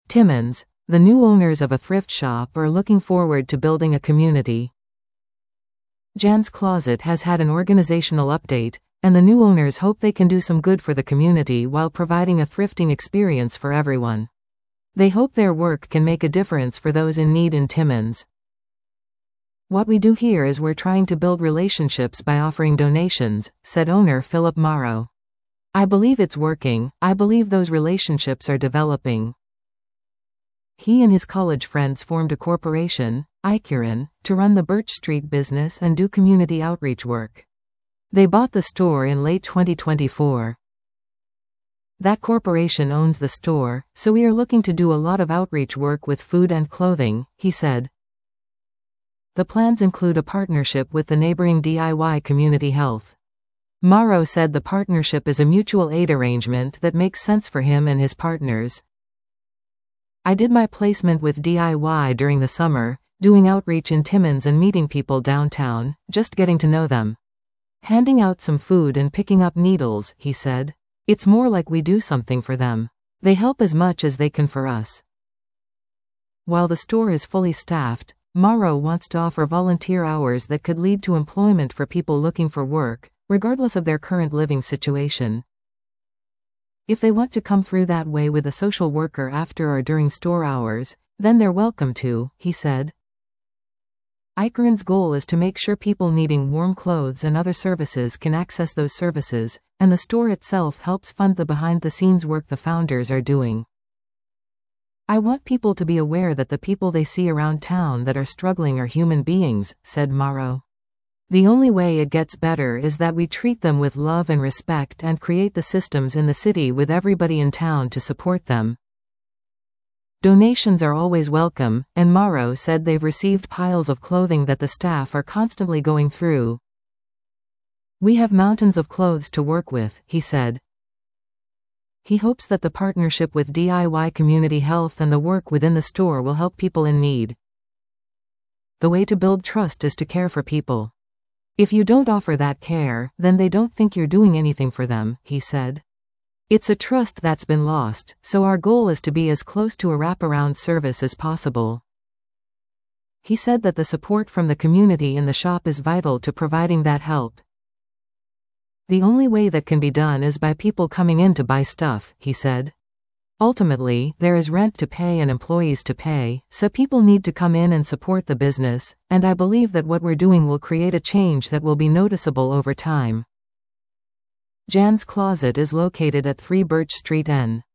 Timmins, the new owners of a thrift shop, are looking forward to building a community. Jan's Closet has had an organizational update, and the new owners hope they can do some good for the community while providing a thrifting experience for everyone. They hope their work can make a difference for those in need in Timmins. What we do here is we're trying to build relationships by offering donations, said owner Philip Morrow. I believe it's working. I believe those relationships are developing. He and his college friends formed a corporation, Icuran, to run the Birch Street business and do community outreach work. They bought the store in late 2024. That corporation owns the store, so we are looking to do a lot of outreach work with food and clothing, he said. The plans include a partnership with the neighboring DIY Community Health. Morrow said the partnership is a mutual aid arrangement that makes sense for him and his partners. I did my placement with DIY during the summer, doing outreach in Timmins and meeting people downtown, just getting to know them. Handing out some food and picking up needles, he said. It's more like we do something for them. They help as much as they can for us. While the store is fully staffed, Morrow wants to offer volunteer hours that could lead to employment for people looking for work, regardless of their current living situation. If they want to come through that way with a social worker after or during store hours, then they're welcome to, he said. Icuran's goal is to make sure people needing warm clothes and other services can access those services, and the store itself helps fund the behind-the-scenes work the founders are doing. I want people to be aware that the people they see around town that are struggling are human beings, said Morrow. The only way it gets better is that we treat them with love and respect and create the systems in the city with everybody in town to support them. Donations are always welcome, and Morrow said they've received piles of clothing that the staff are constantly going through. We have mountains of clothes to work with, he said. He hopes that the partnership with DIY Community Health and the work within the store will help people in need. The way to build trust is to care for people. If you don't offer that care, then they don't think you're doing anything for them, he said. It's a trust that's been lost, so our goal is to be as close to a wraparound service as possible. He said that the support from the community in the shop is vital to providing that help. The only way that can be done is by people coming in to buy stuff, he said. Ultimately, there is rent to pay and employees to pay, so people need to come in and support the business, and I believe that what we're doing will create a change that will be noticeable over time. Jan's Closet is located at 3 Birch Street N.